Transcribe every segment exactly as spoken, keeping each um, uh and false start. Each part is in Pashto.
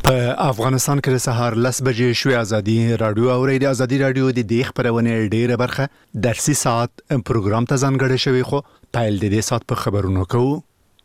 په افغانستان کې د سهار لس بجې شوې ازادي رادیو او ریډیو ازادي رادیو د دې خبرونه ډیره برخه درسي ساعت پروګرام ته ځانګړی شوی خو پایل د دې ساعت په خبرونو کوو.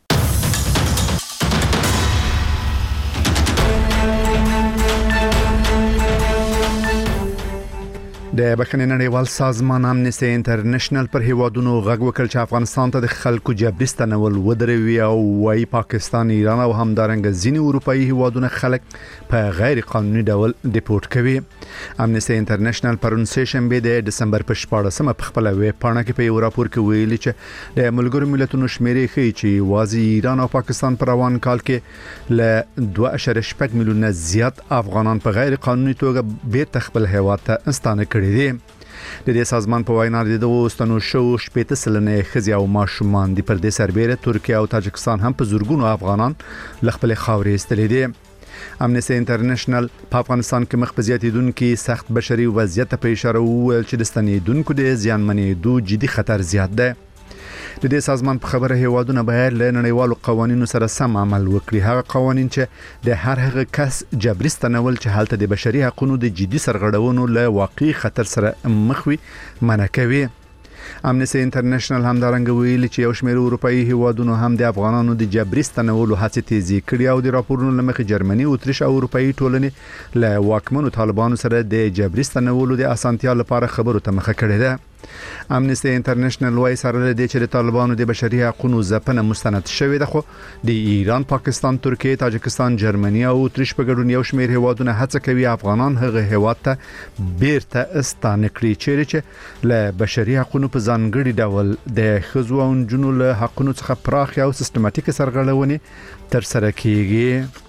د بخښنې نړیوال سازمان امنیستي انټرنیشنل پر هیوادونو غږ وکړ چې افغانستان ته د خلکو جبري ستنول ودروي او وايي پاکستان، ایران او همدارنګه ځینې اروپאי هیوادونه خلک په غیر قانوني ډول ډیپورټ کوي. امنیستي انټرنیشنل پرون سشنبه د دسمبر په شپاړسمه په خپل ویب پاڼه کې په یو راپور کې ویلي چې د ملګرو ملتونو شمیرې ښیي چې واځي ایران او پاکستان پر روان کال کې ل دوه اعشاریه شپږ میلیونه زیات افغانان په غیر قانوني توګه بیرته خپل هیواد ته ستانه کړي دي. د دې سازمان په وینا د دوستانو شو شپږ سلنه خزي او ماشومان دي پر دې سربېره ترکیه او تاجکستان هم په زورګونو افغانان لخپل خاورې استلې دي. امنیستي انټرنیشنل په افغانستان کې مخ په زیاتیدونکو سخت بشري وضعیت په اشاره وویل چې د ستنېدونکو د زیانمنېدو جدي خطر زیات دی. د دې سازمان په خبره هیوادونه باید له نړیوالو قوانینو سره سم عمل وکړي، هغه قوانین چې د هر هغه کس جبري ستنول چې حالت د بشري حقوقو د جدي سرغړونو له واقعي خطر سره مخ وي منع کوي. امنیستي انټرنیشنل هم دارنګ ویلي چې یو شمېر اروپאי هیوادونو هم د افغانانو د جبري ستنولو هڅې تیزی کړې او د راپورونو لمخې جرمني، اتریش او اروپאי ټولنې له واکمنو طالبانو سره د جبري ستنولو د اسانتیا لپاره خبرو ته مخه کړې ده. امنیستي انټرنیشنل وايي سره د چې د طالبانو د بشري حقوقو ځپنه مستند شوې ده، خو د ایران، پاکستان، ترکیه، تاجکستان، جرمني او اتریش په ګډون یو شمېر هیوادونه هڅه کوي افغانان هغه هیواد ته بیرته ستانه کړي چې له بشري حقوقو په ځانګړي ډول د ښځو او نجونو له حقوقو څخه پراخ او سیستماتیک سرغړونې تر سره کیږي.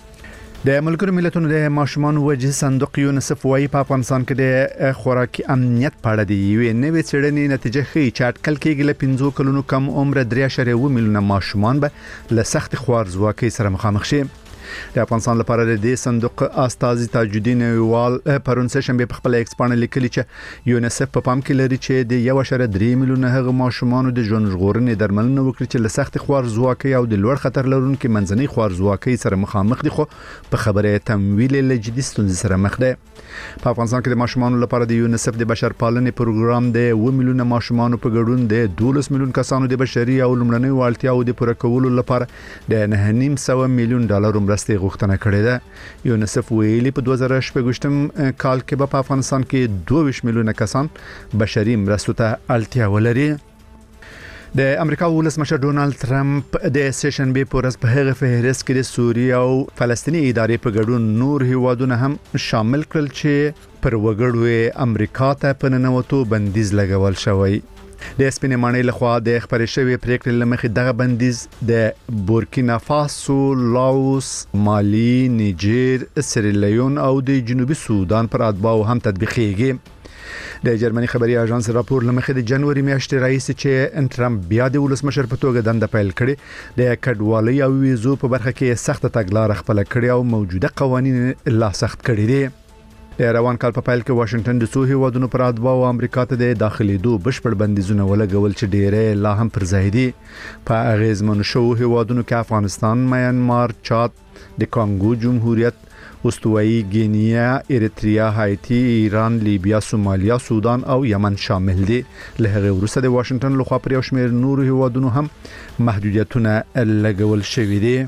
د ملګرو ملتونو د ماشومان وجه صندوق یونیسف وايي په افغانستان کې د خوراکي امنیت په اړه دی یوې نوې څېړنې نتیجه ښیي چې اټکل کېږي له پنځه کلونو کم عمر درې اعشاریه اووه میلیونه ماشومان به له سخت خوارځواکۍ سره مخامخ شي. د افغانستان لپاره د دې صندوق استاذ تاج الدین ویوال پرون سشنبه په خپل ایکس باندې لیکلي چې یونیسف په پام کې لري چې د یو اعشاریه درې میلیونه هغه ماشومان د ژوند ژغورنې درملنه وکړي چې له سخت خوارځواکۍ او د لوړ خطر لرونکو منځنۍ خوارځواکۍ سره مخامخ دي، خو په خبره تمویل له جدي ستونزې سره مخ دي. په افغانستان کې د ماشومان لپاره د یونیسف د بشرپالنې پروګرام د اووه میلیونه ماشومان په ګډون د دولس میلیون کسانو د بشري او لومړنۍ اړتیاوو د پوره کولو لپاره د نه نیم سوه میلیون ډالر مرستې غوښتنه کړې ده. یونیسف ویلي په دوه زره شپږم کال کې په افغانستان کې دوه ویشت میلیونه کسان بشري مرستو ته اړتیا ولري. د امریکا ولسمشر ډونالد ټرمپ د سشنبه په ورځ په هغه فهرست کې د سوریه او فلسطینی ادارې په ګډون نور هیوادونه هم شامل کړل چې پر وګړو امریکا ته په ننوتو بندیز لګول شوی. د سپینې ماڼۍ لخوا د خبرې شوې پریکړې لمخې دغه بندیز د بورکینا فاسو، لاوس، مالی، نیجر، سیریلیون او د جنوبي سودان پر اتباعو هم تطبیقېږي. د جرمني خبري اژانس راپور لمخې د جنوري میاشتې رئیس چې ټرمپ بیا د ولسمشر په توګه دنده پیل کړي د کډوالۍ او ویزو په برخه کې سخت تګلارې خپل کړي او موجوده قوانين لا سخت کړي دي. د روان کال په پیل کې واشنگټن د څو هیوادونو پر اتباعو امریکا ته د داخليدو بشپړ بندیزونه ولګول چې ډېرې لا هم پر ځای دي. په اغیزمن شو هیوادونو کې افغانستان، میانمار، چاد، د کانګو جمهوریت، استوایي ګینیا، اریتریا، هایتی، ایران، لیبیا، سومالیا، سودان او یمن شامل دي. له هغه وروسته د واشنگټن لخوا پر یو شمېر نور هیوادونو هم محدودیتونه لګول شوې دي.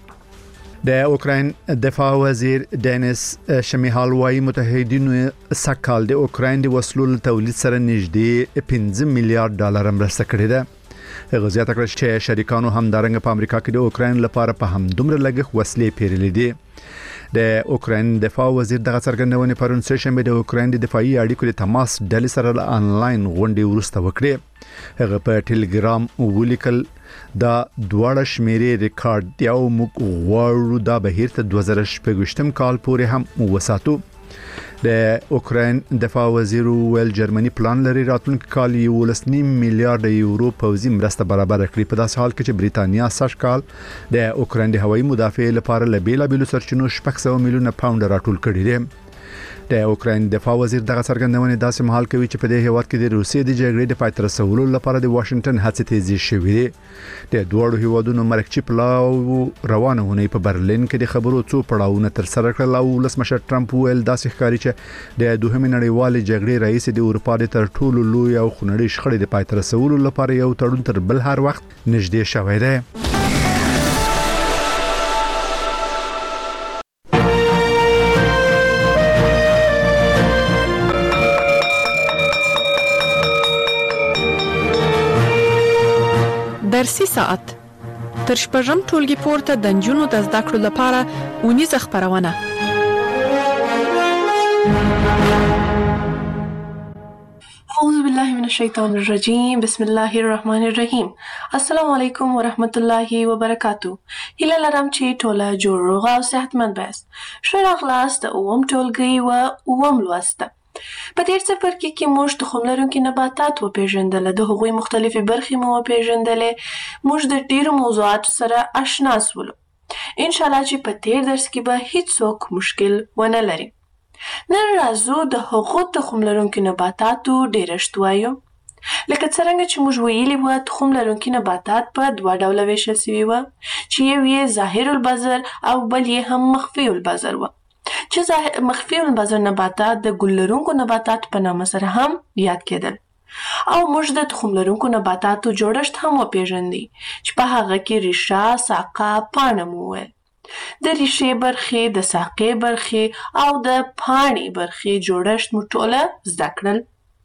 د اوکراین دفاع وزیر دینیس شمیهال وايي متحدینو سکهال د اوکراین د وسلو تولید سره نږدې پنځه میلیارډ ډالر مرسته کړې ده. هغه زیاته کړه چې شریکانو هم دارنګ په امریکا کې د اوکراین لپاره په هم دومره لګښ وسلې پیرلې دي. د اوکراین دفاع وزیر دغه څرګندونه پرون سشنبه د اوکراین د دفاعي اړیکو د تماس ډلې سره آنلاین غونډه ورسته وکړه. هغه په ټلګرام ولیکل دا دواړه شمیرې ریکارډ دی او موږ غواړو دا بهیر ته دوه زره شپږم کال پورې هم وساتو. د اوکراین دفاع وزیر ویل جرمني پلان لري راتلونکي کال یو لسنیم میلیارډ یورو پوځي مرسته برابر کړي، په داسې حال کې چې بریتانیا سږ کال د اوکراین د هوایي مدافع لپاره له بیلابېلو سرچینو شپږ سوه میلیونه پاونډ راټول کړي دي. د اوکراین دفاع وزیر دغه څرګندونې داسې مهال کوي چې په دې هیواد کې د روسیې د جګړې د پای ته رسولو لپاره د واشنگټن هڅې تیزې شوې دي. د دوه هیوادونو مرکزی پلاو روانه ونې په برلین کې د خبرو څو پړاوونه تر سره کړل او ولسمشر ټرمپ ویل داسې ښکاري چې د دوهمې نړیوالې جګړې رئیس د اروپا د تر ټولو لوی او خونړۍ شخړې د پای ته رسولو لپاره یو تړون تر بل هر وخت نږدې شوی دی. درسي ساعت تر شپږم ټولګي پورته د نجونو د زده کړو لپاره اونیزه خپرونه. اعوذ بالله من الشیطان الرجیم بسم الله الرحمن الرحیم. السلام علیکم ورحمت الله وبرکاتو. هیله لرم چې ټوله جوړ روغ او صحتمند یاست. ښه راغلاست د اووم ټولګي و اووم لوست. په دې څپرکي کې کې موږ تخم لرونکي نباتات وپېژندل، د هغوی مختلفې برخې مو وپېژندلې. موږ د ډېرو موضوعاتو سره آشنا شولو. ان شاء الله چې په تیر درس کې به هیڅوک مشکل ونه لري. نن راځو د هغو تخم لرونکي نباتاتو ډېرښت وایو. لکه څرنګه چې موږ ویلي وو تخم لرونکي نباتات په دوه ډوله ویشل سوي وو چې یو یې ظاهر البذر او بل یې هم مخفي البذر وو. چې مخفي البذر نباتات د ګل لرونکو نباتاتو په نامه سره هم یاد کېدل. او موږ د تخم لرونکو نباتاتو جوړښت هم وپېژندی چې په هغه کې ریښه، ساقه، پاڼه مو وویل. د ریښې برخې، د ساقې برخې او د پاڼې برخې جوړښت مو ټوله زده کړل.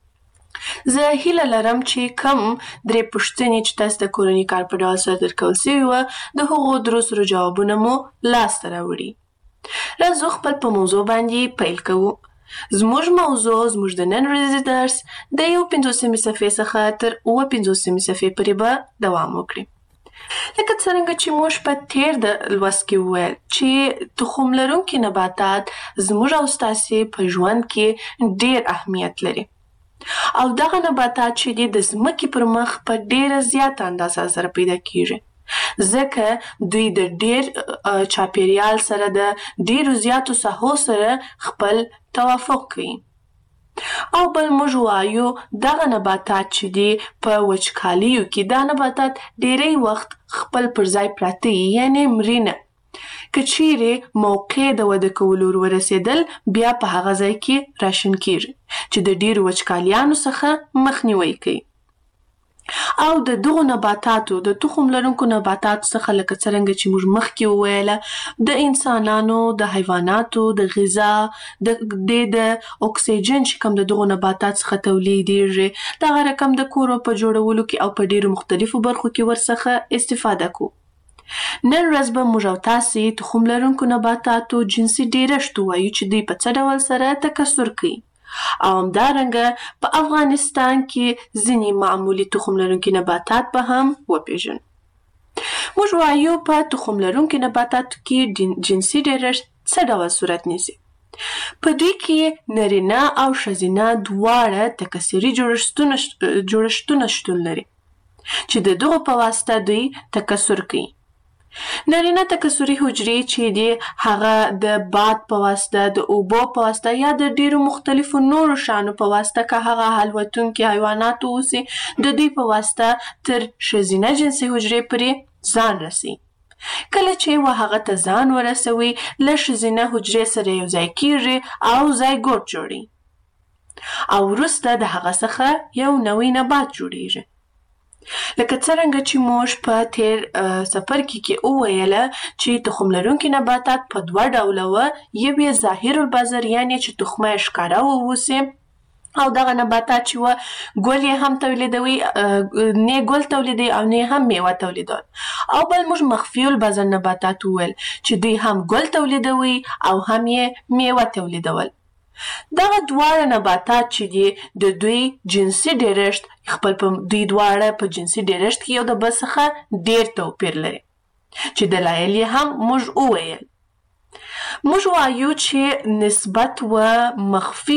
زه هیله لرم چې کم درې پوښتنې چې تاسو د کورني کار په ډول سره درکول سوي وه د هغو درو سرو جوابونه مو لاسته راوړي. راځو خپل په موضوع باندې پیل کوو. زموږ موضوع زموږ د نن ورځې درس د یو پنځوسمې صفحې څخه تر اووه پنځوسمې صفحې پورې به دوام وکړي. لکه څرنګه چې موږ په تیر د لوست کې وویل چې تخم لرونکي نباتات زموږ او ستاسې په ژوند کې ډېر اهمیت لري. او دغه نباتات چې دي د ځمکې پر مخ په ډېره زیاته اندازه سره پیدا کیږي. ځکه دوی د ډېر چاپیریال سره د ډېرو زیاتو ساحو سره خپل توافق کوي. او بل موږ وایو دغه نباتات چې دي په وچکالیو کې دا نباتات ډېری وخت خپل پر ځای پراته وي، یعنی مرینه. که چیرې موقع د وده کولو ور ورسېدل بیا په هغه ځای کې راشن کیږي چې د ډېرو وچکالیانو څخه مخنیوی کوي. او د دغو نباتاتو د تخم لرونکو نباتاتو څخه لکه څرنګه چې موږ مخکې وویله د انسانانو، د حیواناتو د غذا د د اکسیجن چې کوم د دغو نباتات څخه تولیدیږي دغه رقم د کورو په جوړولو کې او په ډېرو مختلفو برخو کې ورڅخه استفاده کوو. نن ورځ به موږ او تاسې تخم لرونکو نباتاتو جنسي ډېرښت ووایو چې دوی په څه ډول سره تکثر کوي. او همدارنګه په افغانستان کې ځینې معمولي تخم لرونکي نباتات به هم وپېژنو. موږ وایو په تخم لرونکي نباتاتو کې جنسي ډېرښت څه ډول صورت نیسي. په دوی کې نرینه او ښځینه دواړه تکثري جوړښتونه شتون لري چې د دغو په واسطه دوی تکثر کوي. نارینه تکثري حجرې چې دي هغه د باد په واسطه، د اوبو په واسطه یا د ډیرو مختلفو نورو شانو په واسطه که هغه الوتونکي حیوانات اوسي د دوی په واسطه تر ښځینه جنسي حجرې پورې ځان رسي. کله چې و هغه ته ځان ورسوي له ښځینه حجرې سره یو ځای کیږي او زایګوټ جوړي او وروسته د هغه څخه یو نوی نبات جوړیږي. لکه څرنګه چې موږ په تیر څپرکي کې وویله چې تخم لرونکي نباتات په دوه ډوله وه. یو یې ظاهر البذر یعنې چې تخمه یې ښکاره واوسي او دغه نباتات چې وه ګل یې هم تولیدوي، نه ګل تولیدوي او نه هم میوه تولیدول. او بل موږ مخفي البذر نباتات وویل چې دوی هم ګل تولیدوي او هم یې میوه تولیدول. دغه دواړه نباتات چې دي د دوی جنسي ډېرښت خپل په دوی دواړه په جنسي ډېرښت کې یو د بل څخه ډېر توپیر لري چې دلایل یې هم موږ وویل. موږ وایو چې نسبت و مخفي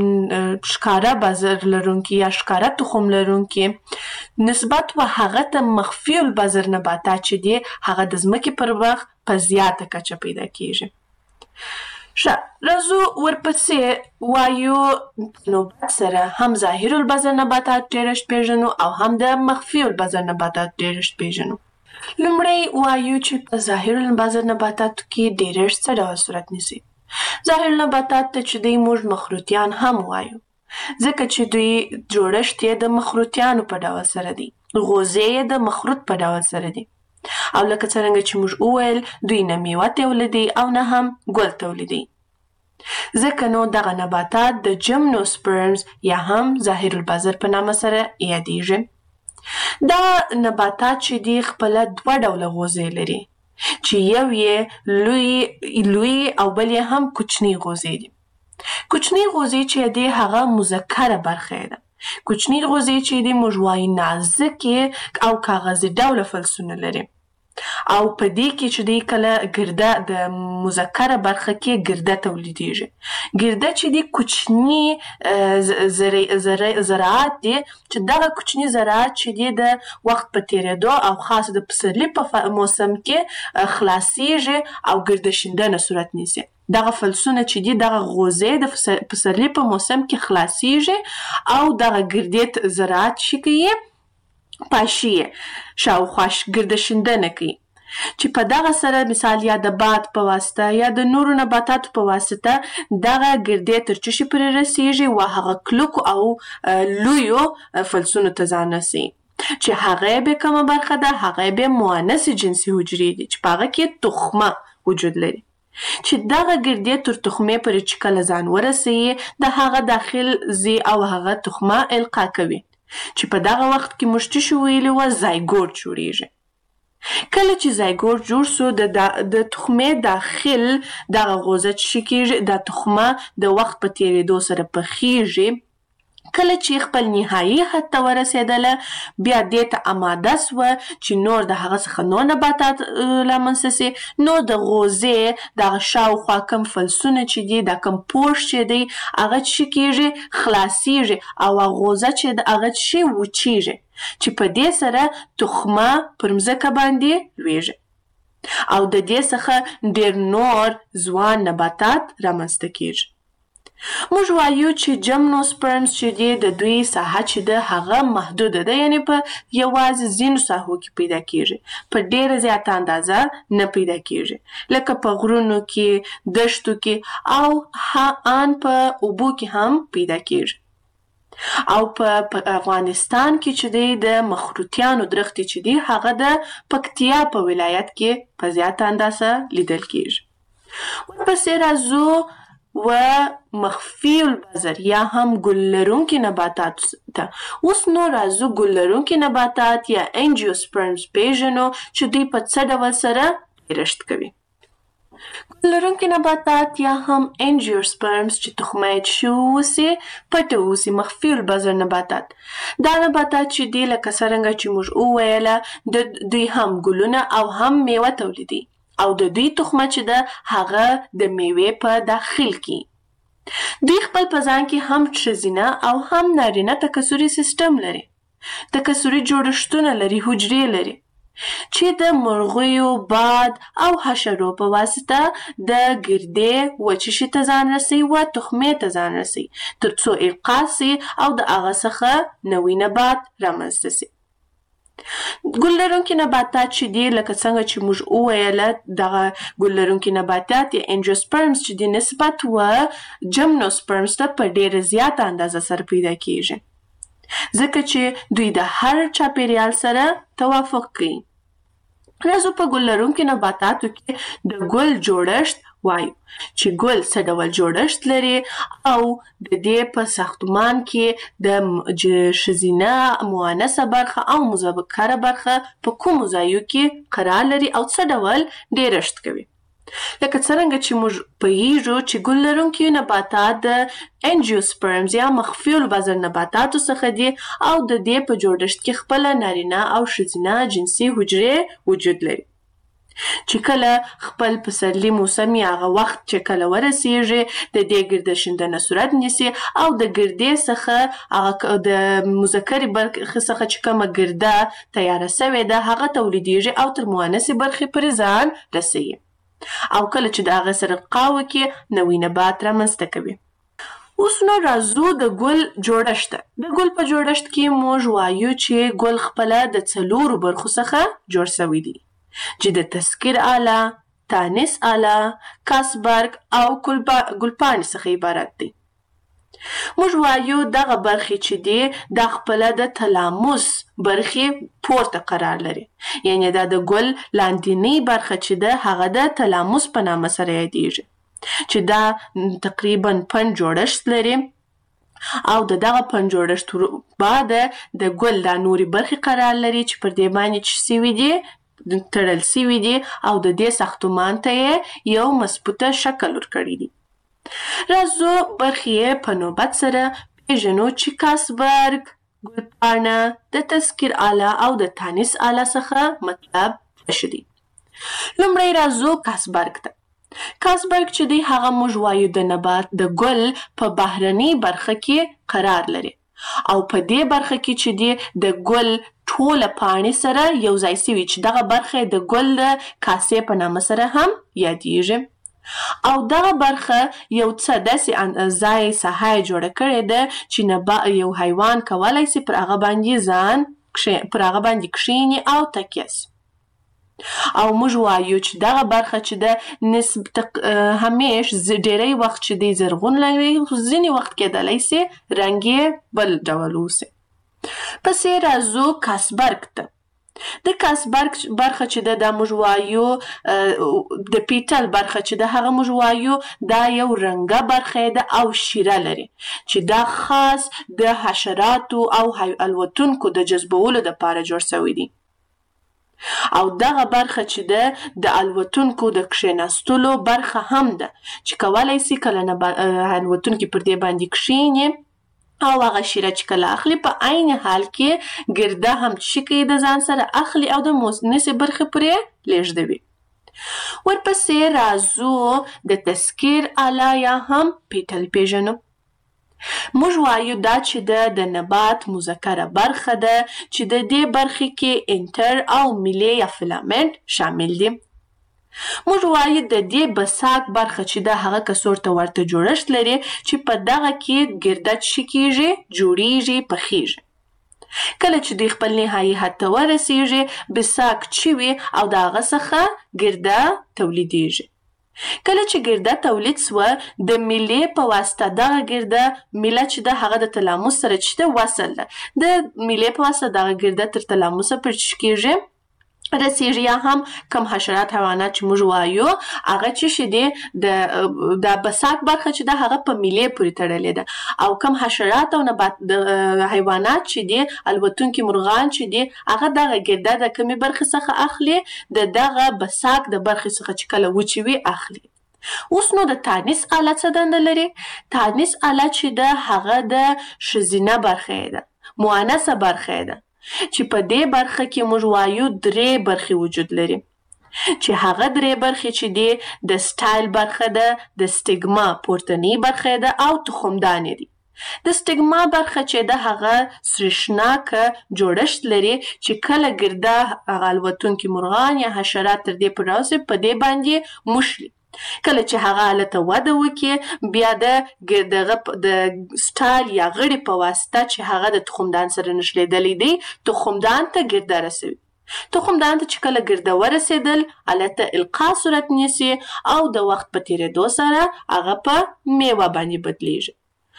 ښکاره بذر لرونکي یا ښکاره تخم لرونکي نسبت و هغه ته مخفي البذر نباتات چې دي هغه د ځمکې پر مخ په زیاته کچه پیدا کیږي. ښه راځو ورپسې وایو نوبت سره هم ظاهر البذر نباتات ډېرشت پیژنو او هم د مخفي البذر نباتات ډېرشت پیژنو. لومړی وایو چې په ظاهر البذر نباتاتو کې ډېرشت څه ډول صورت نیسي. ظاهر النباتات ته چې دوی موږ مخروطیان هم وایو ځکه چې دوی جوړښت یې د مخروطیانو په ډول سره دی، غوزې یې د مخروط په ډول سره دی او لکه څرنګه چې موږ وویل دوی نه میوه تولیدي او نه هم ګل تولیدي. ځکه نو دغه نباتات د جمنوسپرمز یا هم ظاهر البذر په نامه سره یادیږي. دا نباتات چې دی خپله دوه ډوله غوزې لري چې یو یې لوی لوی او بل یې هم کوچني غوزې دي. کوچني غوزې چې دی هغه مذکره برخه ده. کوچني غوزې چې دی موږ وایو نازکې او کاغذي ډوله فلزونه لري او په دې کې چې دی کله ګرده د مذکره برخه کې ګرده تولیدیږي. ګرده چې دی کوچني ذرات دي چې دغه کوچني ذرات چې دی د وخت په تیریدو او خاص د پسرلي په موسم کې خلاصیږي او ګرده شیندنه صورت نیسي. دغه فلزونه چې دي دغه غوزې د پسرلي په موسم کې خلاصیږي او دغه ګردې ذرات چې کوي پاشي شاوخوا ګرده شیندنه کوي چې په دغه سره مثال یا د باد په واسطه یا د نورو نباتاتو په واسطه دغه ګردې تر چشي پورې رسیږي و هغه کلکو او لویو فلزونو ته ځان رسي چې هغه به کومه برخه ده، هغه به مؤنث جنسي حجرې دي چې په هغه کې تخمه وجود لري چې دغه ګردې تر تخمې پورې چې کله ځان ورسي د هغه داخل زی او هغه تخمه القا کوي چې په دغه وخت کې موږ څه ویلي وه زایګوټ جوړیږي. کله چې زایګوټ جوړ سو د د تخمې داخل دغه غوزه چې کېږي د تخمه د وخت په تیریدو سره پخیږي. کله چې خپل نهایي حد ته ورسېدله بیا دې ته اماده سوه چې نور د هغه څخه نور نباتات رامنځته سي. نو د غوزې دغه شاوخوا کم فلزونه چې دي دا کم پوښ چې دی هغه چې کېږي خلاصیږي او غوزه چې د هغه چې وچیږي چې په دې سره تخمه پر مځکه باندې لویږي او د دې څخه ډېر نور ځوان نباتات رامنځته کېږي. موږ وایو چې جمنوسپرمز چې دی د دوی ساحه چې ده هغه محدوده ده، یعنی په یوازې ځینو ساحو کې پیدا کېږي، په ډېره زیاته اندازه نه پیدا کېږي لکه په غرونو کې، دشتو کې او ان په اوبو کې هم پیدا کېږي. او په افغانستان کې چې دی د مخروطیانو درختې چې دی هغه د پکتیا په ولایت کې په زیاته اندازه لیدل کېږي. ورپسې راځو و مخفي البذر یا هم ګل لرونکي نباتات ته. اوس نو راځو ګل لرونکي نباتات یا انجیوسپرمز پیژنو چې دوی په څه ډول سره پیدایښت کوي. ګل لرونکي نباتات یا هم انجیوسپرمز چې تخمه یې اوسي پټه اوسي مخفي البذر نباتات. دا نباتات چې دي لکه څرنګه چې موږ وویله د دوی هم ګلونه او هم میوه تولیدي او د دوی تخمه چې ده هغه د میوې په داخل کې. دوی خپل په ځان کې هم ښځینه او هم نارینه تکثري سیستم لري، تکثري جوړښتونه لري، حجرې لري چې د مرغیو، باد او حشرو په واسطه د ګردې وچشي ته ځان رسي و تخمې ته ځان رسي تر څو القا سي او د هغه څخه نوی نبات رامنځته سي. ګل لرونکي نباتات چې دي لکه څنګه چې موږ وویله دغه ګل لرونکي نباتات یا انجیوسپرمز چې دي نسبت و جمنوسپرمز ته په ډېره زیاته اندازه سره پیدا کېږي ځکه چې دوی د هر چاپیریال سره توافق کوي. راځو په ګل لرونکي نباتاتو کې د ګل جوړښت وایو چې ګل څه ډول جوړښت لري او د دې په ساختمان کې د ښځینه مؤنثه برخه او مذکره برخه په کومو ځایو کې قرار لري او څه ډول ډیرښت کوي. لکه څرنګه چې موږ پوهیږو چې ګل لرونکي نباتات د انجیوسپرمز یا مخفي البذر نباتاتو څخه دي او د دې په جوړښت کې خپله نارینه او ښځینه جنسي حجرې وجود لري چې کله خپل پسرلي موسم یا هغه وخت چې کله ورسیږي د دې ګرده شیندنه صورت نیسي او د ګردې څخه هغه د مذکرې برخې څخه چې کومه ګرده تیاره سوې ده هغه تولیدیږي او تر مؤنثې برخې پورې ځان رسوي. او کله چې د هغه سره قاوه کې نوی نبات رامنځته کوي. اوس نو راځو د ګل جوړښت ته. د ګل په جوړښت کې موږ وایو چې ګل خپله د څلورو برخو څخه جوړ شوی دی چې د تذکیر آله، تانیث آله، کاسبرګ او ګلپاڼې څخه عبارت دی. موږ وایو دغه برخې چې دی دا خپله د تلاموس برخې پورته قرار لري، یعنی دا د ګل لاندینۍ برخه چې ده هغه د تلاموس په نامه سره یادیږي چې دا تقریبا پنځ جوړښت لري او د دغه پنځ جوړښت بعد د ګل دا نورې برخې قرار لري چې پر دې باندې چې سوي دي تړل سوي دي او د دې ساختمان ته یې یو مضبوطه شکل ورکړی دی. راځو برخې په نوبت سره پیژنو چې کاسبرګ، ګلپاڼه، د تذکیر آله او د تانیث آله څخه مطلب څه دي. لومړی راځو کاسبرګ ته. کاسبرګ چې دی هغه موږ وایو د نبات د ګل په بهرنۍ برخه کې قرار لري او په دې برخه کې چې دی د ګل ټوله پاڼې سره یو ځای سوي چې دغه برخه د ګل د کاسې په نامه سره هم یادیږي او دغه برخه یو څه داسې ځای ساحه یې جوړه کړې ده چې نبا یو حیوان کولی سي پر هغه باندې ځان پر هغه باندې کښیني او تکیه سي. او موږ وایو چې دغه برخه چې ده نسبت همیش ډیری وخت چې دی زرغون لري، ځینې وخت کېدلی سي رنګ یې بل ډول اوسي. پسې راځو کاسبرګ ته. د کاسبرګ برخه چې ده دا موږ وایو د پیټل برخه چې ده هغه موږ وایو دا یو رنګه برخه ده او شیره لري چې دا خاص د حشراتو او الوتونکو د جذبولو دپاره جوړ شوی دی او دغه برخه چې ده د الوتونکو د کښېناستلو برخه هم ده چې کولی سي کله الوتونکي پر دې باندې کښېني او هغه شیره چې کله اخلي په عین حال کې ګرده هم چې کوي د ځان سره اخلي او د مونسې برخې پرې لیږدوي. ورپسې راځو د تذکیر آله یا هم پیټل پیژنو. موږ وایو دا چې ده د نبات مذکره برخه ده چې د دې برخې کې انټر او میلې یا فلامنټ شامل دي. موږ وایو د دې بساک برخه چې ده هغه کڅوړ ته ورته جوړښت لري چې په دغه کې ګرده څه کیږي جوړیږي پخیږي. کله چې دوی خپل نهایي حد ته ورسیږي بساک چې وي او د هغه څخه ګرده تولیدیږي. کله چې ګرده تولید سوه د میلې په واسطه دغه ګرده میله چې ده هغه د تلاموس سره چې ده وصل ده د میلې په واسطه دغه ګرده تر تلاموسه پرې چې کیږي رسیږي یا هم کم حشرات حیوانات چې موږ وایو هغه چې شي دی د د بساک برخه چې ده هغه په میلې پورې تړلې ده او کم حشرات او نبات د حیوانات چې دي الوتونکي مرغان چې دي هغه دغه ګرده د کمې برخې څخه اخلي د دغه بساک د برخې څخه چې کله وچې وي اخلي. اوس نو د تانیث آله څه دنده لري؟ تانیث آله چې ده هغه د ښځینه برخه ده، مؤنثه برخه ده چې په دې برخه کې موږ وایو درې برخې وجود لري چې هغه درې برخې چې دي د سټایل برخه ده، د سټیګما پورتنۍ برخه ده او تخمدانې دي. د سټیګما برخه چې ده هغه سریښناکه جوړښت لري چې کله ګرده هغه الوتونکي مرغان یا حشرات تر دې پورې راسي په دې باندې موښلي. کله چې هغه هلته وده وکړي بیا د دغه د سټایل یا غړي په واسطه چې هغه د تخمدان سره نښلېدلی دی تخمدان ته ګرده رسوي. تخمدان ته چې کله ګرده ورسېدل هلته القا صورت نیسي او د وخت په تېرېدو سره هغه په میوه باندې بدلیږي.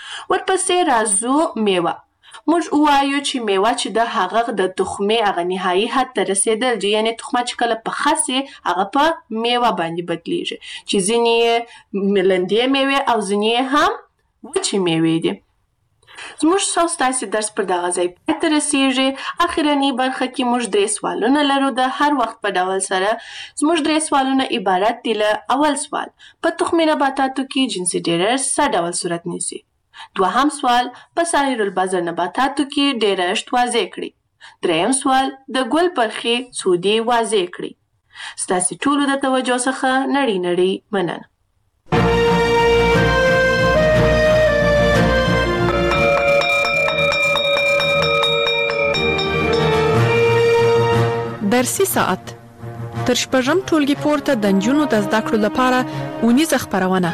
ورپسې راځو میوه. موږ وایو چې میوه چې ده هغه د تخمې هغه نهایي حد ته رسېدل دي، یعنې تخمه چې کله پخه سي هغه په میوه باندې بدلیږي چې ځینې یې لندې میوې او ځینې یې هم وچې میوې دي. زموږ او ستاسې درس پر دغه ځای پای ته رسېږي. اخرنۍ برخه کې موږ درې سوالونه لرو د هر وخت په ډول سره. زموږ درې سوالونه عبارت دي له اول سوال په تخمي نباتاتو کې جنسي ډېرښت څه ډول صورت نیسي؟ دوهم سوال په سایر البذر نباتاتو کې ډېرښت واضح کړئ. دریم سوال د ګل برخې څو دي واضح کړئ. ستاسې ټولو د توجه څخه نړۍ نړۍ مننه. درسي ساعت تر شپږم ټولګي پورته د نجونو د زده کړو لپاره اونیزه خپرونه.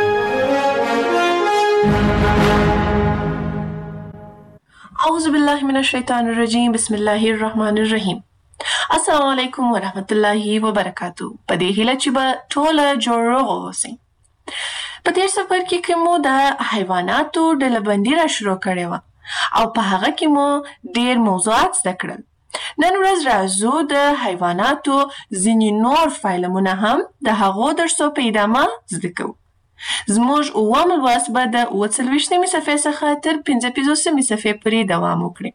اعوذ بالله من الشیطان الرجیم. بسم الله الرحمن الرحیم. السلام علیکم ورحمت الله وبرکاتو. په دې هیله چې به ټوله جوړ روغ اوسئ. په تیر سفر کې که مو د حیواناتو ډلبندي را شروع کړې وه او په هغه کې مو ډېر موضوعات زده کړل. نن ورځ راځو د حیواناتو ځینې نور فایلمونه هم د هغو درسو په ادامه زده کوو. زموږ اووم لوست به د اووه څلوېښتمې صفحې څخه تر پنځه پنځوسمې صفحې پورې دوام وکړي.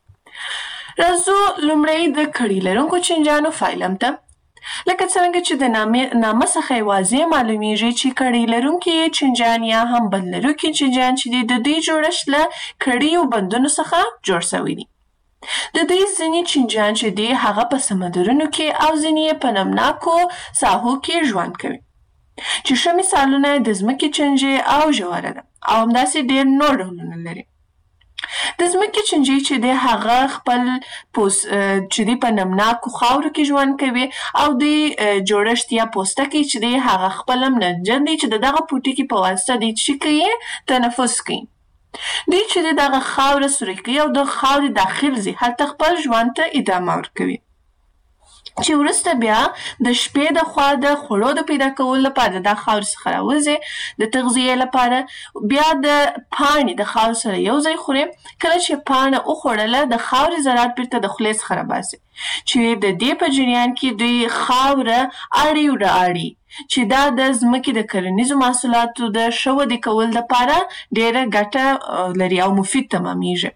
راځو لومړی د کړي لرونکو چینجیانو فایلم ته. لکه څرنګه چې د نامې نامه څخه یې واضح معلومیږي چې کړي لرونکي چینجیان یا هم بند لرونکي چینجیان چې دي د دوی جوړښت له کړیو بندونو څخه جوړ شوي دي. د دوی ځینې چینجیان چې دي هغه په سمندرونو کې او ځینې یې په نمناکو ساحو کې ژوند کوي چې ښه مثالونه د ځمکې چینجي او ژوره ده او همداسې ډېر نور ډولونه لري. د ځمکې چینجي چې دی هغه خپل پوس چې دی په نمناکو خاورو کې ژوند کوي او دوی جوړښت یا پوستکی چې دی هغه خپل هم نمجن دی چې د دغه پوټکي په واسطه دوی څه کوي؟ تنفس کوي. دوی چې دی دغه خاوره سوري کوي او د خاورې داخل ځي هلته خپل ژوند ته ادامه ورکوي چې وروسته بیا د شپې د خوا د خوړو د پیدا کولو لپاره د خاورې څخه راوځي د تغذیې لپاره بیا د پاڼې د خاورې سره یو ځای خوري. کله چې پاڼه وخوړله د خاورې ذرات بیرته د خولې څخه راباسي چې د دې په جریان کې دوی خاوره اړي وراړي چې دا د ځمکې د کرنیزو محصولاتو د ښه ودې کولو لپاره ډېره ګټه لري او مفید تمامیږي.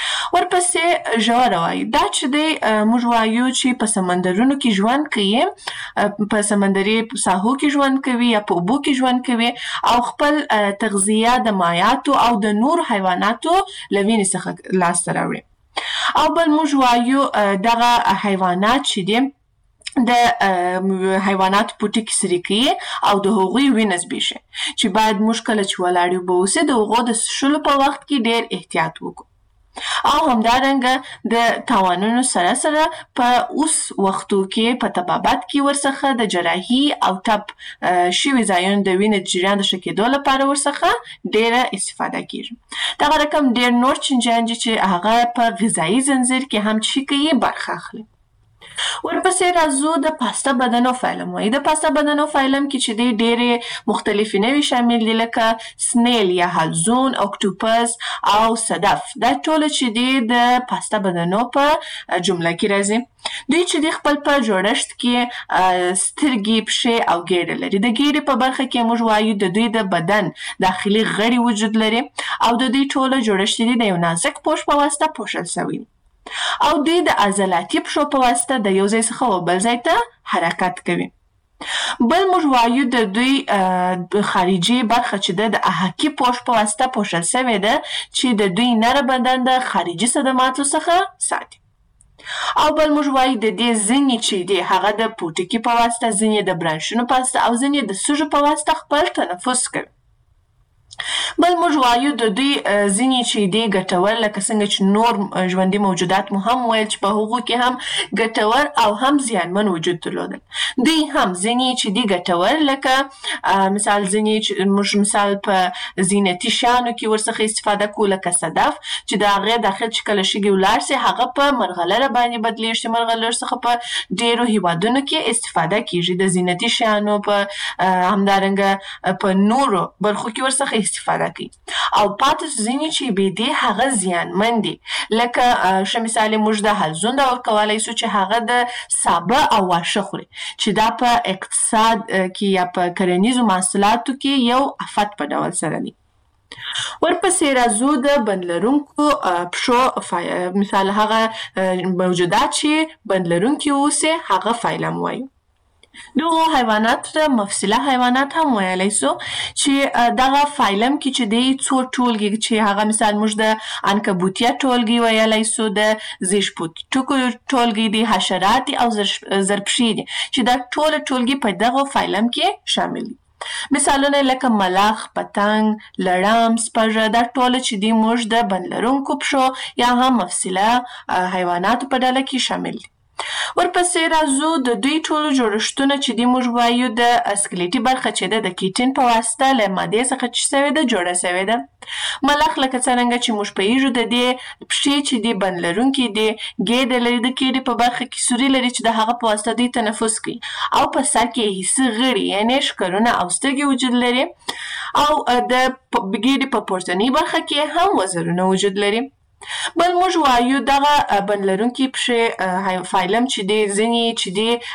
ورپسې ژوره وایي. دا چې دی موږ وایو چې په سمندرونو کې ژوند کوي، په سمندري ساحو کې ژوند کوي یا په اوبو کې ژوند کوي او خپل تغذیه د مایعاتو او د نور حیواناتو له وینې څخه لاسته راوړي. او بل موږ وایو دغه حیوانات چې دي د حیواناتو پوټکي سري کوي او د هغوی وینه زبېښي چې باید موږ کله چې ولاړ اوبه اوسو د هغو د څښلو په وخت کې ډېر احتیاط وکړو. او همدارنګه د تاوانونو سره سره په اوس وختو کې په طبابت کې ورڅخه د جراحي او ټپ شوي ځایونو د وینې د جریان د ښه کېدو لپاره ورڅخه ډېره استفاده کېږي. دغه رقم ډېر نور چینجیان دي چې هغه په غذایي زنځیر کې هم چې کوي برخه اخلي. ورپسې راځو د پاسته بدنو فایلم وایي. د پاسته بدنو فایلم کې چې دی ډېرې مختلفې نوې شامل دي لکه سنیل یا حلزون، اکټوپس او صدف. دا ټوله چې دی د پاسته بدنو په جمله کې راځي. دوی چې دی خپل په جوړښت کې سترګې، پښې او ګېډه لري. د ګېډې په برخه کې موږ وایو د دوی د بدن داخلي غړي وجود لري او د دوی ټوله جوړښت دی د یو نازک پوښ په واسطه پوښل شوی او دوی د عضلاتي پښو په واسطه د یو ځای څخه و بل ځای ته حرکت کوي. بل موږ وایو د دوی خارجي برخه چې ده د احاکي پوښ په واسطه پوښل شوې ده چې د دوی نره بدن د خارجي صدماتو څخه ساتي. او بل موږ وایو د دې ځینې چې دي هغه د پوټکي په واسطه، ځینې د برانشونو په واسطه او ځینې د سږو په واسطه خپل تنفس کوي. بل موږ وایو د دوی ځینې چې دي ګټور لکه څنګه چې نور ژوندي موجودات مو هم ویل چې په هغو کې هم ګټور او هم زیانمن وجود درلودل. دوی هم ځینې چې دي ګټور لکه مثال ځینې چې موږ مثال په زینتي شیانو کې ورڅخه استفاده کوو لکه صدف چې د هغې داخل چې کله شګې ولاړ سي هغه په مرغلره باندې بدلېږي چې مرغلرو څخه په ډېرو هیوادونو کې استفاده کېږي. د زینتي شیانو په همدارنګه په نورو برخو کې ورڅخه استفاده کوي. او پاتې ځینې چې بې دې هغه زیانمن دي لکه ښه مثال یې موږ د حلزون ډول کولی سو چې هغه د سابه او واښه خوري چې دا په اقتصاد کې یا په کرنیزو محصولاتو کې یو افت په ډول سره دي. ورپسې راځو د بند لرونکو پښو مثال هغه موجودات چې بند لرونکي اوسي هغه فایلم وایو. دغو حیواناتو ته مفصله حیوانات هم ویلی سو چې دغه فایلم کې چې دی څو ټولګي چې هغه مثال موږ د عنکبوتیه ټولګي ویلی سو، د زیږپوټکو ټولګي دي، حشرات او زرپښې دي چې دا ټوله ټولګي په دغو فایلم کې شامل دي. مثالونه لکه ملخ، پتنګ، لړم، سپږه دا ټوله چې دي موږ د بند لرونکو پښو یا هم مفصله حیواناتو په ډله کې شامل دي. ورپسې راځو د دوی ټولو جوړښتونه چې دی موږ وایو د اسکلیټي برخه چې ده د کیټین په واسطه له مادې څخه چې شوې ده جوړه شوې ده. ملخ لکه څرنګه چې موږ پوهیږو د دې پښې چې دی بند لرونکي دي، ګېډه لري د کیډې په برخه کې، سوري لري چې د هغه په واسطه دوی تنفس کوي، او په سر کې یې حسي غړي یعنې ښکرونه او سترګې وجود لري، او د ګېډې په پورتنۍ برخه کې هم وزرونه وجود لري. بل موږ وایو دغه بند لرونکي پښې فایلم چې دی ځینې چې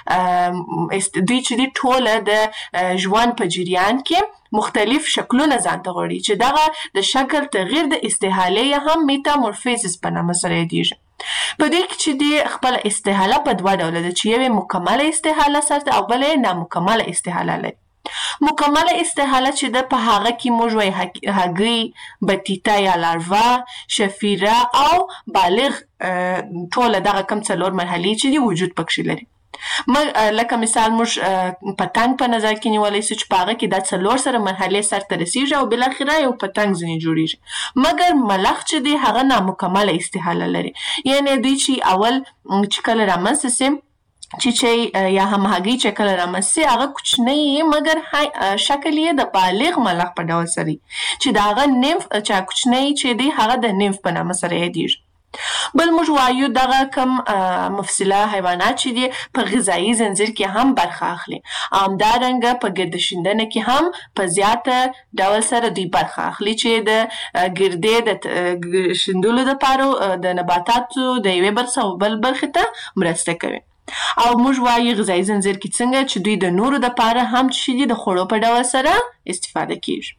دی دوی چې دی ټوله د ژوند په جریان کې مختلف شکلونه ځان ته غواړي چې دغه د شکل تغییر د استحالې یا هم میتامورفیزس په نامه سره یادیږي. په دې کې چې دی خپل استحاله په دوه ډوله ده چې یوې مکمله استحاله سره او بله یې نامکمله استحاله لري. مکمله استحاله چې ده په هغه کې موږ وایي هګۍ، بطیطه یا لاروا، شفیره او بالغ ټوله دغه کم څلور مرحلې چې دي وجود پکښې لري. لکه مثال موږ پتنګ په نظر کې نیولی سو چې په هغه کې دا څلور سره مرحلې سرته رسیږي او بالاخره یو پتنګ ځینې جوړیږي. مګر ملخ چې دی هغه نامکمله استحاله لري، یعنې دوی چې اول چې کله رامنځته سي چې چې یا هم هګۍ چې کله رامنځته هغه کوچنی مګر شکل یې د بالغ ملخ په ډول سره چې د هغه نیمف چې کوچنی چې دی هغه د نیمف په نامه سره یادیږي. بل موږ وایو دغه کم مفصله حیوانات چې دي په غذایي زنځیر کې هم برخه اخلي، همدارنګه په ګرده شیندنه کې هم په زیاته ډول سره دوی برخه اخلي چې د ګردې د شیندلو دپاره د نباتاتو د یوې برخې او بل برخې ته مرسته کوي. او موږ وایو غذایي زنځیر کې څنګه چې دوی د نورو دپاره هم چې دي د خوړو په ډول سره استفاده کیږي.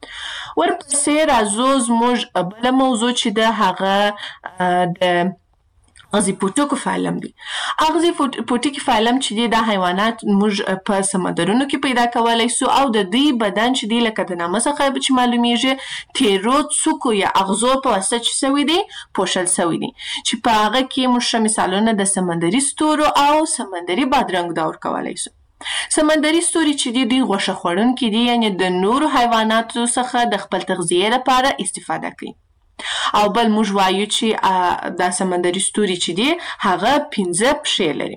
ورپسې راځو زموږ بله موضوع چې ده هغه د اغزي پوټکو فایلم دی. اغزي پوټکي فایلم چې دی دا حیوانات موږ په سمندرونو کې پیدا کولی سو او د دوی بدن چې دی لکه د نامه څخه چې معلومیږي تیرو څوکو یا اغزو په واسطه چې سوي دی پوښل سوي دی چې په هغه کې موږ ښه مثالونه د سمندري ستورو او سمندري بادرنګ دا ورکولی سو. سمندري ستوري چې دی دوی غوښه خوړونکي دي، یعنې د نورو حیواناتو څخه د خپل تغذیې لپاره استفاده کوي. او بل موږ وایو چې دا سمندري ستوري چې دی هغه پنځه پښې لري.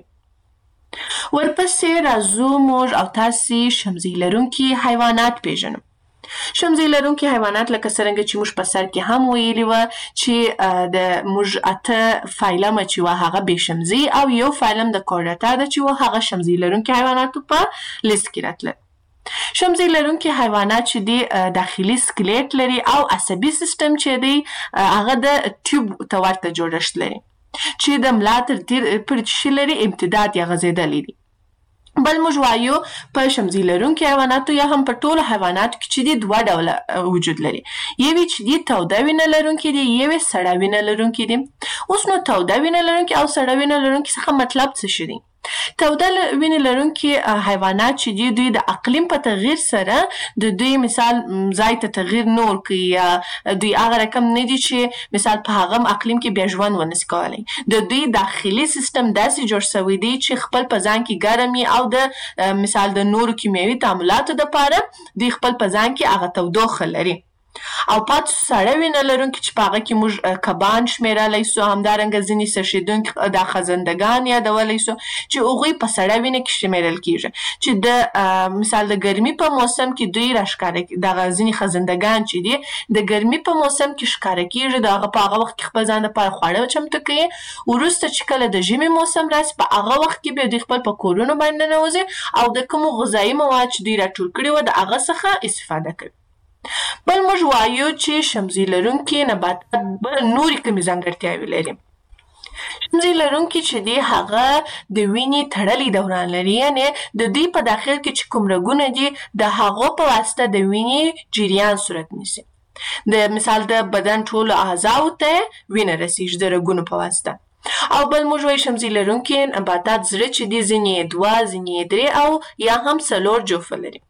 ورپسې راځو موږ او تاسې شمزۍ لرونکي حیوانات پیژنو. شمزۍ لرونکي حیوانات لکه څرنګه چې موږ په سر کې هم ویلي وه چې د موږ اته فایلمه چې وه هغه بې شمزۍ او یو فایلم د کورډاتا ده چې وه هغه شمزۍ لرونکي حیواناتو په لیست کې راتلل. شمزۍ لرونکي حیوانات چې دی داخلي سکلیټ لري او عصبي سیستم چې دی هغه د ټیوب ته ورته جوړښت لري چې د ملا تر پورې چې لري امتداد یا غځېدلی دی. بل موږ وایو په شمزۍ لرونکي حیواناتو یا هم په ټولو حیواناتو کې چې دی دوه ډوله وجود لري، یوې چې دی توده وینه لرونکي دي، یوې سړه وینه لرونکي دي. اوس نو توده وینه لرونکي او سړه وینه لرونکي څخه مطلب څه شي دی؟ توده وینې لرونکي حیوانات چې دي دوی د اقلیم په تغییر سره د دوی مثال ځای ته تغییر نه ورکوي یا دوی هغه رقم نه دي چې مثال په هغه اقلیم کې بیا ژوند ونسي کولی. د دوی داخلي سیستم داسې جوړ شوی دی چې خپل په ځان کې ګرم وي او د مثال د نورو کیمیاوي تعاملاتو دپاره دوی خپل په ځان کې هغه تودوخه لري. او پاتې سړه وینه لرونکي چې په هغه کې موږ کبان شمیرلی سو، همدارنګه ځینې څښېدونکي دا خزندګان یادولی سو چې هغوی په سړه وینه کې شمیرل کیږي چې د مثال د ګرمي په موسم کې دوی راښکاره دغه ځینې خزندګان چې دي د ګرمي په موسم کې ښکاره کیږي، د هغه په هغه وخت کې خپل ځان دپاره خواړه چمتو کوي. وروسته چې کله د ژمي موسم راسي په هغه وخت کې بیا دوی خپل په کورونو باندې ننوځي او د کومو غذایي مواد چې دوی راټول کړي وه د هغه څخه استفاده کوي. بل موږ وایو چې شمزۍ لرونکي نباتات بل نورې کومې ځانګړتیاوې لري. شمزۍ لرونکي چې دی هغه د وینې تړلي دوران لري، یعنې د دوی په داخل کې چې کوم رګونه دي د هغو په واسطه د وینې جریان صورت نیسي. د مثال د بدن ټولو اعضاو ته وینه رسیږي د رګونو په واسطه. او بل موږ وایو شمزۍ لرونکي نباتات زړه چې دی ځینې یې دوه ځینې یې درې او یا هم څلور جوفه لري.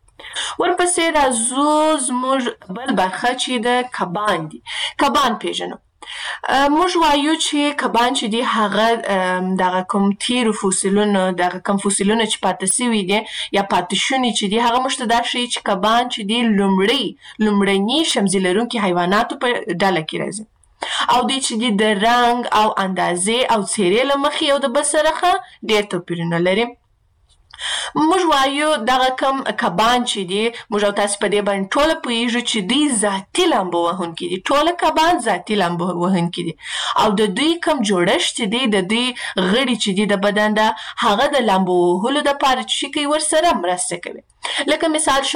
ورپسې راځو زموږ بل برخه چې د کبان دي. کبان پیژنو. موږ وایو چې کبان چې دي هغه دغه کوم تیرو فوسیلونو دغه کوم فوسیلونه چې پاتې سوي دي یا پاتې شوني چې دي هغه موږ ته دا ښیي چې کبان چې دي لومړی لومړني شمزۍ لرونکي حیواناتو په ډله کې راځي. او دوی چې دي د رنګ او اندازې او څیرې له مخې یو د بل سره ښه ډېر توپیرونه لري. موږ وایو دغه کم کبان چې دي موږ او تاسو په دې باندې ټوله پوهیږو چې دوی ذاتي لامبو وهونکي دي. ټوله کبان ذاتي لامبو وهونکي دي او د دوی کم جوړښت چې دی د دوی غړي چې دي د بدن ده هغه د لامبو وهلو دپاره چې کوي ورسره مرسته کوي. لکه مثال